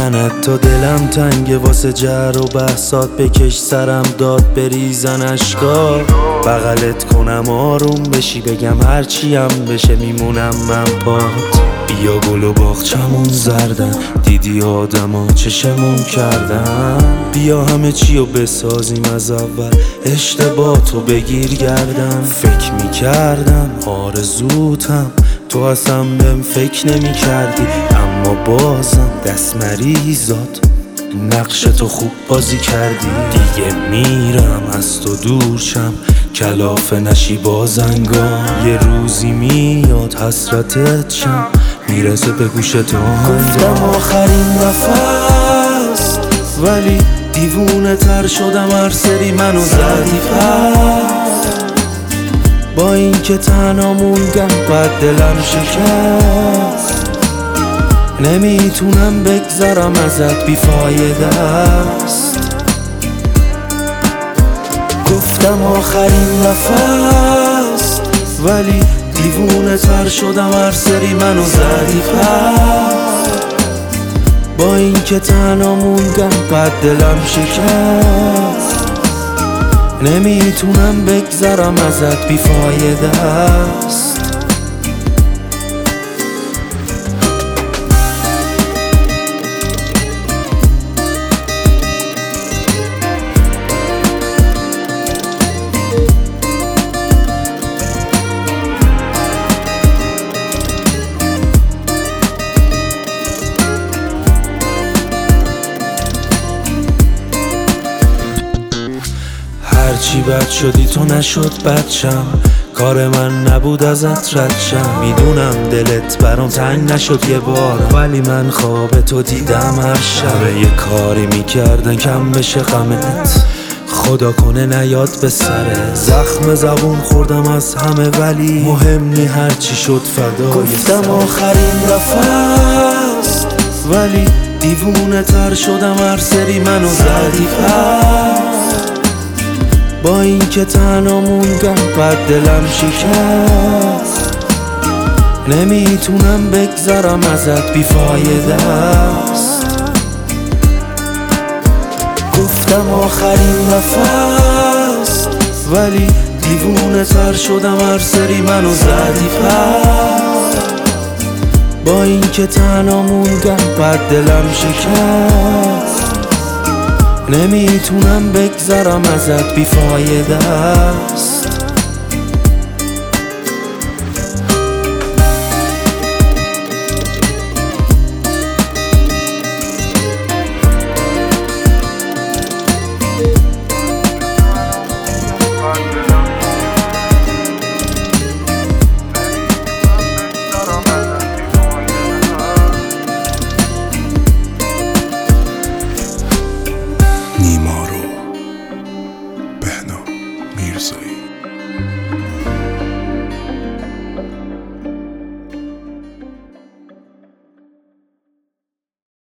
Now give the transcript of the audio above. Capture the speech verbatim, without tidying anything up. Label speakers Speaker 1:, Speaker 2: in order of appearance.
Speaker 1: لعنت تا دلم تنگه واسه جر و بحثات، بکش سرم داد بریزن اشکا، بغلت کنم آروم بشی بگم هرچیم بشه میمونم من پات. بیا گل و باغچمون زردن، دیدی آدما چشمون کردن، بیا همه چیو بسازیم از اول، اشتباهاتو بگیر گردن. فکر میکردم آرزوتم تو اصلا بهم فکر نمی کردی، اما بازم دست مریضات نقش تو خوب بازی کردی. دیگه میرم از تو دور شم کلافه نشی بازنگان، یه روزی میاد حسرتت شم میرسه به گوش تو. گفتم آخرین نفس ولی دیوونه تر شدم هر سری منو زدی پس، با این که تنها موندم بعد دلم شکست، نمیتونم بگذرم ازت بیفایده است. گفتم آخرین نفس ولی دیوونه تر شدم هر سری منو زدی پس، با این که تنها موندم بعد دلم شکست، نمیتونم بگذرم ازت بیفایده است. هرچی بد شدی تو نشد بدشم، کار من نبود ازت رد شم، میدونم دلت برام تنگ نشد یه بار، ولی من خواب تو دیدم هر شب. یه کاری میکردن کم بشه غمت، خدا کنه نیاد به سره، زخم زبون خوردم از همه ولی مهم نی هرچی شد فدای. گفتم آخرین نفس ولی دیوونه تر شدم هر سری منو زدی پس، با این که تنها موندم بعد دلم شکست، نمیتونم بگذرم ازت بیفایده است. گفتم آخرین نفس ولی دیوونه تر شدم هر سری منو زدی پس، با این که تنها موندم بعد دلم شکست، نمیتونم بگذرم ازت بیفایده است.